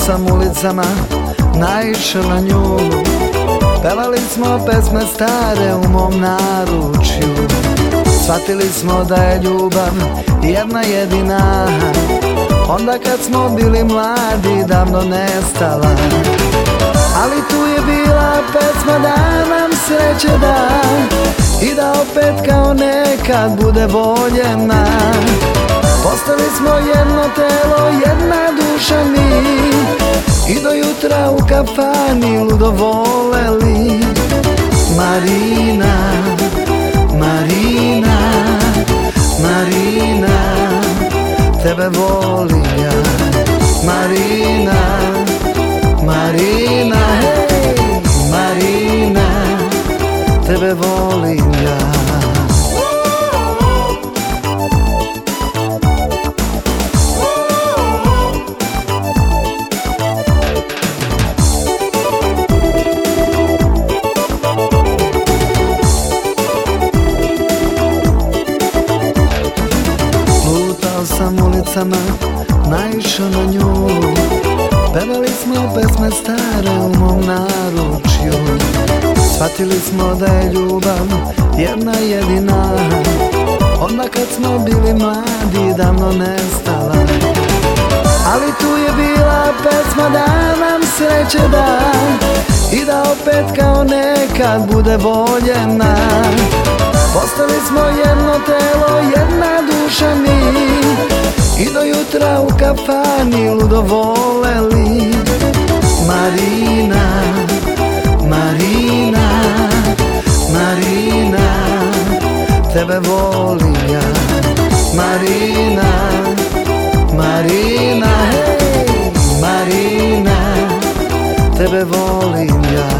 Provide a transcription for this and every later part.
sam ulicama, naišao na nju. Pevali smo pesme stare u mom naručju. Shvatili smo da je ljubav jedna jedina, onda kad smo bili mladi, davno nestala. Ali tu je bila pesma da nam sreće da, i da opet kao nekad bude voljena. Postali smo jedno telo, jedna duša mi, i do jutra u kafani ludo voleli. Marina, Marina, Marina, tebe volim ja. Marina, Marina, hej, Marina, tebe volim ja. Lutao sam ulicama, naišao na nju. Pevali smo pesme stare u mom naručju. Shvatili smo da je ljubav jedna jedina, onda kad smo bili mladi, davno nestala. Ali tu je bila pesma da nam sreće da, i da opet kao nekad bude voljena. Postali smo jedno telo, jedna duša mi, i do jutra u kafani ludo voleli. Marina, Marina, Marina, tebe volim ja. Marina, Marina, hej, Marina, tebe volim ja.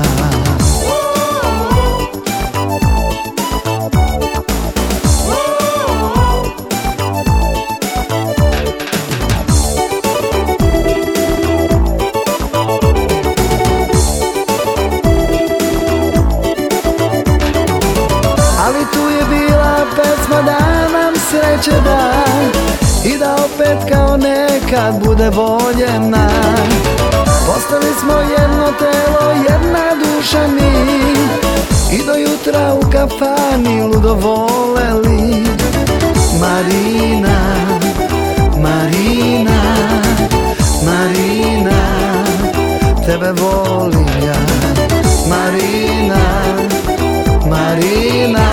Ali tu je bila pesma da nam sreće da, i da opet kao nekad bude voljena. Postali smo jedno telo, jedna duša mi, i do jutra u kafani ludo voleli. Marina, Marina, Marina, tebe volim ja. Marina, Marina,